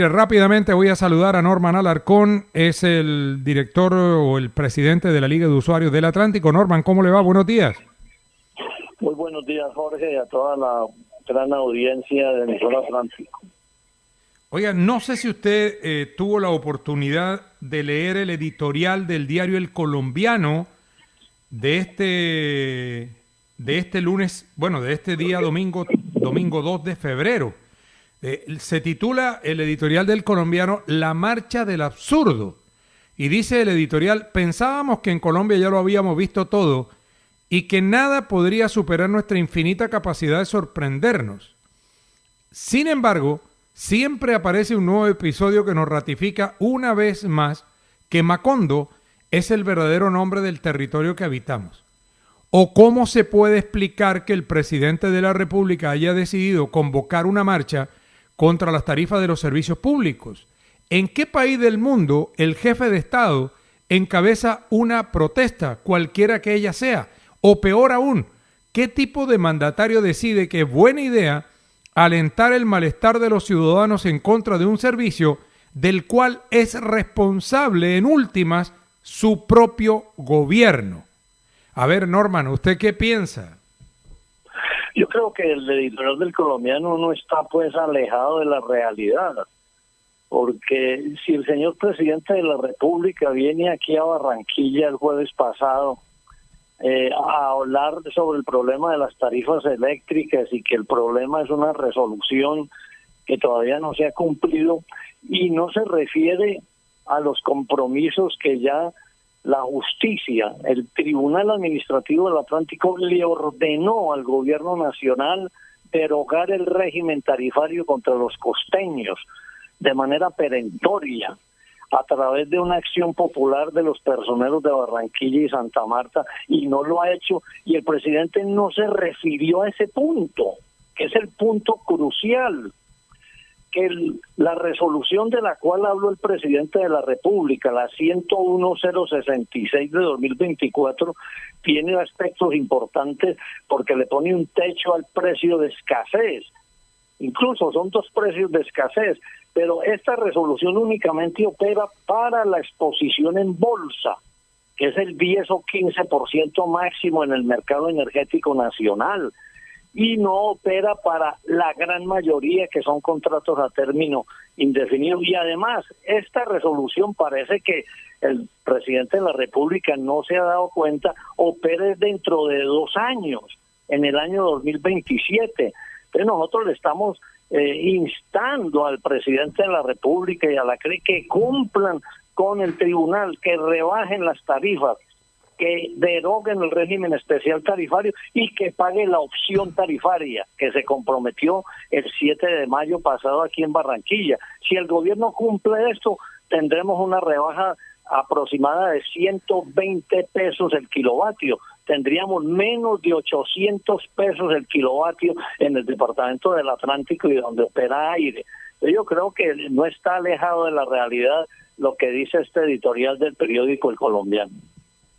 Rápidamente voy a saludar a Norman Alarcón, es el director o el presidente de la Liga de Usuarios del Atlántico. Norman, ¿cómo le va? Buenos días. Muy buenos días, Jorge, y a toda la gran audiencia de Emisora Atlántico. Oiga, no sé si usted tuvo la oportunidad de leer el editorial del diario El Colombiano de este lunes, bueno, de este día domingo 2 de febrero. Se titula el editorial del Colombiano La Marcha del Absurdo. Y dice el editorial: pensábamos que en Colombia ya lo habíamos visto todo y que nada podría superar nuestra infinita capacidad de sorprendernos. Sin embargo, siempre aparece un nuevo episodio que nos ratifica una vez más que Macondo es el verdadero nombre del territorio que habitamos. ¿O cómo se puede explicar que el presidente de la República haya decidido convocar una marcha contra las tarifas de los servicios públicos? ¿En qué país del mundo el jefe de Estado encabeza una protesta, cualquiera que ella sea? O peor aún, ¿qué tipo de mandatario decide que es buena idea alentar el malestar de los ciudadanos en contra de un servicio del cual es responsable en últimas su propio gobierno? A ver, Norman, ¿usted qué piensa? Yo creo que el editorial del Colombiano no está pues alejado de la realidad, porque si el señor presidente de la República viene aquí a Barranquilla el jueves pasado a hablar sobre el problema de las tarifas eléctricas y que el problema es una resolución que todavía no se ha cumplido y no se refiere a los compromisos que ya la justicia, el Tribunal Administrativo del Atlántico le ordenó al gobierno nacional derogar el régimen tarifario contra los costeños de manera perentoria a través de una acción popular de los personeros de Barranquilla y Santa Marta, y no lo ha hecho, y el presidente no se refirió a ese punto, que es el punto crucial, que la resolución de la cual habló el presidente de la República, la 101.066 de 2024, tiene aspectos importantes porque le pone un techo al precio de escasez. Incluso son dos precios de escasez, pero esta resolución únicamente opera para la exposición en bolsa, que es el 10 o 15% máximo en el mercado energético nacional, y no opera para la gran mayoría que son contratos a término indefinido. Y además, esta resolución parece que el presidente de la República no se ha dado cuenta, opera dentro de 2 años, en el año 2027. Entonces nosotros le estamos instando al presidente de la República y a la CRE que cumplan con el tribunal, que rebajen las tarifas, que deroguen el régimen especial tarifario y que pague la opción tarifaria que se comprometió el 7 de mayo pasado aquí en Barranquilla. Si el gobierno cumple esto, tendremos una rebaja aproximada de 120 pesos el kilovatio. Tendríamos menos de 800 pesos el kilovatio en el departamento del Atlántico y donde opera aire. Yo creo que no está alejado de la realidad lo que dice este editorial del periódico El Colombiano.